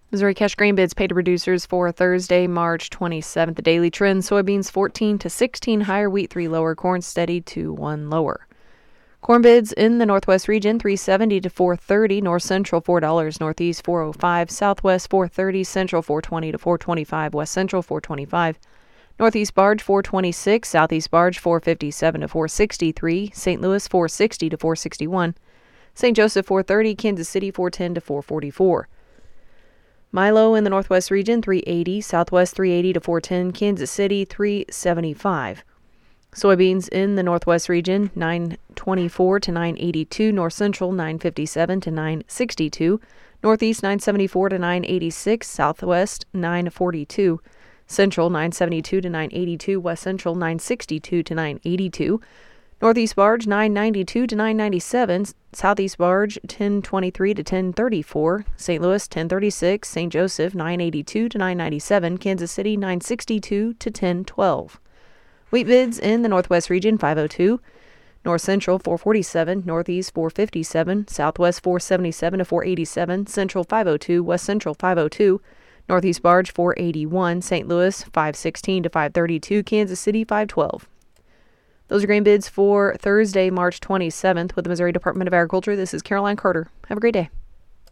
Missouri cash grain bids paid to producers for Thursday, March 27th. The daily trend: soybeans 14 to 16 higher, wheat 3 lower, corn steady to 1 lower. Corn bids in the Northwest region: $3.70 to $4.30, North Central $4, Northeast $4.05, Southwest $4.30, Central $4.20 to $4.25, West Central $4.25, Northeast barge $4.26, Southeast barge $4.57 to $4.63, St. Louis $4.60 to $4.61, St. Joseph $4.30, Kansas City $4.10 to $4.44. Milo in the Northwest region $3.80, Southwest $3.80 to $4.10, Kansas City $3.75. Soybeans in the Northwest region $9.24 to $9.82, North Central $9.57 to $9.62, Northeast $9.74 to $9.86, Southwest $9.42, Central $9.72 to $9.82, West Central $9.62 to $9.82, Northeast barge $9.92 to $9.97, Southeast barge $10.23 to $10.34, St. Louis $10.36, St. Joseph $9.82 to $9.97, Kansas City $9.62 to $10.12. Wheat bids in the Northwest region $5.02, North Central $4.47, Northeast $4.57, Southwest $4.77 to $4.87, Central $5.02, West Central $5.02, Northeast barge $4.81, St. Louis $5.16 to $5.32, Kansas City $5.12. Those are grain bids for Thursday, March 27th with the Missouri Department of Agriculture. This is Caroline Carter. Have a great day.